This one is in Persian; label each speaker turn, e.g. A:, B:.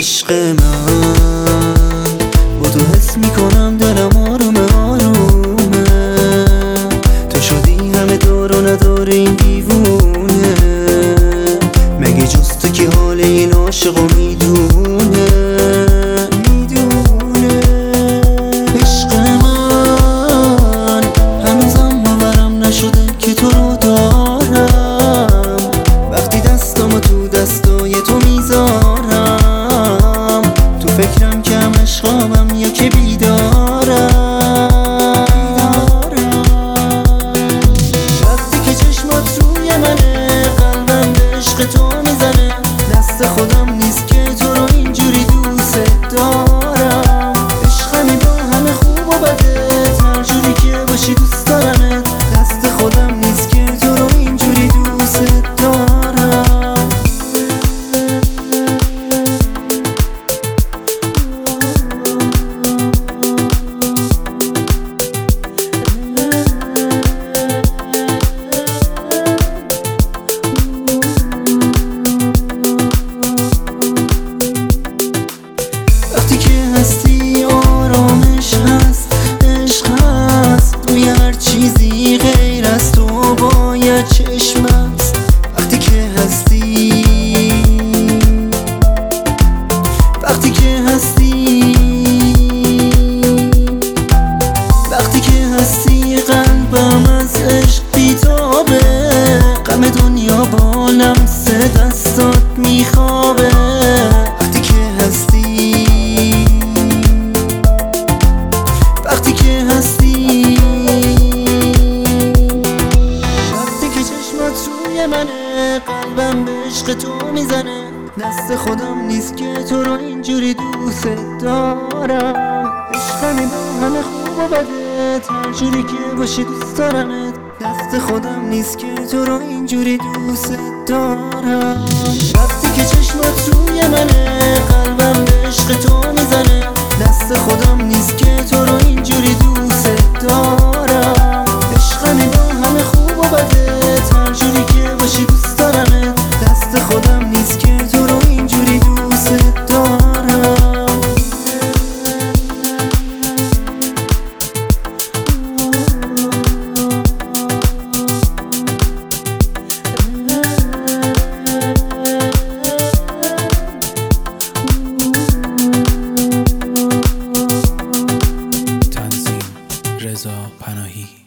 A: عشق من، با تو حس میکنم دلم آرومه آرومه. تو شدی همه دار و ندار این دیوونه، مگه جز تو که حال این عاشقو میدونه. عشق من هنوزم باورم نشده که تو رو دارم، وقتی دستامو تو دستای تو میذارم. تو فکرم که همش خوابم یا که بیدارم. وقتی که چشمات روی منه، قلبم به عشق تو میزنه. دست خودم نیست که تو رو اینجوری دوست دارم. عشقمی با همه خوب و بده، هر جوری که باشی دوست دارمت. دست خودم نیست که تو رو اینجوری دوست دارم. وقتی که هستی آرامش هست، عشق هست. توی هر چیزی غیر از تو باید چشم هست. وقتی که هستی، وقتی که هستی، وقتی که هستی قلبم از عشق بیتابه. غم دنیا با لمس دستات میخوابه. وقتی که هستی، وقتی که هستی، وقتی که چشمات روی منه، قلبم به عشق تو میزنه. دست خودم نیست که تو رو اینجوری دوست دارم. عشقمی با همه خوب و بده، هر جوری که باشی دوست دارمت. دست خودم نیست که تو رو اینجوری دوست دارم. وقتی که چشمات روی منه، قلبم به عشق تو میزنه. دست خودم نیست که تو رو اینجوری دوست دارم. عشقمی با همه خوب و بده، هر جوری که باشی دوست دارمت. دست خودم نیست که تو رو اینجوری دوست دارم.
B: تنظیم رضا پناهی.